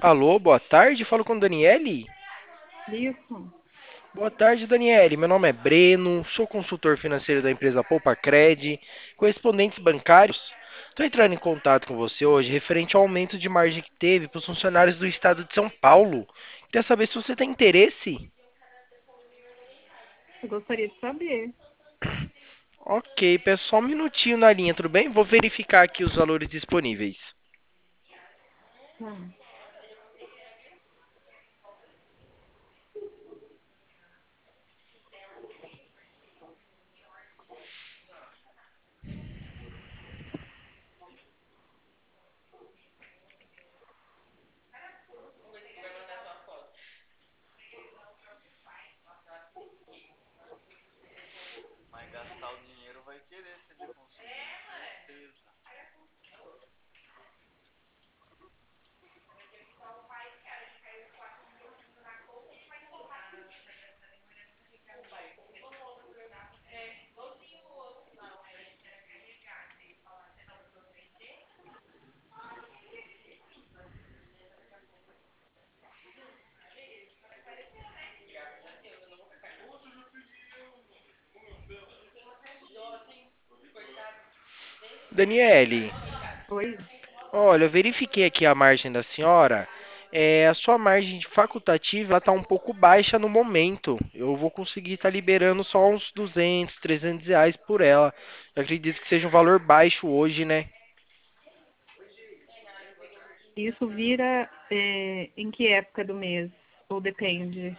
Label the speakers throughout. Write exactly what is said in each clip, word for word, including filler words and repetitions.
Speaker 1: Alô, boa tarde, falo com Daniele.
Speaker 2: Isso.
Speaker 1: Boa tarde, Daniele. Meu nome é Breno, sou consultor financeiro da empresa Poupa Cred, correspondentes bancários. Estou entrando em contato com você hoje referente ao aumento de margem que teve para os funcionários do estado de São Paulo. Queria saber se você tem interesse.
Speaker 2: Eu gostaria de saber.
Speaker 1: Ok, peço só um minutinho na linha, tudo bem? Vou verificar aqui os valores disponíveis.
Speaker 2: Tá.
Speaker 1: Daniele,
Speaker 2: Oi?
Speaker 1: olha, eu verifiquei aqui a margem da senhora. É, a sua margem facultativa está um pouco baixa no momento. Eu vou conseguir estar liberando só uns duzentos, trezentos reais por ela. Eu acredito que seja um valor baixo hoje, né?
Speaker 2: Isso vira é, em que época do mês? Ou depende?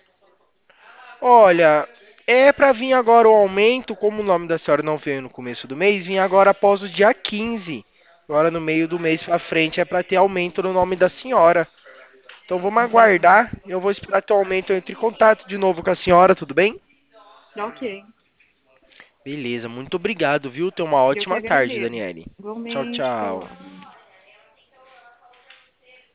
Speaker 1: Olha, é para vir agora o aumento, como o nome da senhora não veio no começo do mês, vim agora após o dia quinze. Agora no meio do mês para frente é para ter aumento no nome da senhora. Então vamos
Speaker 2: Entendi.
Speaker 1: aguardar. Eu vou esperar ter o aumento. Eu entre em contato de novo com a senhora, tudo bem?
Speaker 2: Tá, ok.
Speaker 1: Beleza, muito obrigado, viu? Tenha uma
Speaker 2: Eu que
Speaker 1: ótima tarde,
Speaker 2: agradeço.
Speaker 1: Daniele. Tchau,
Speaker 2: Igualmente,
Speaker 1: tchau.
Speaker 2: tchau.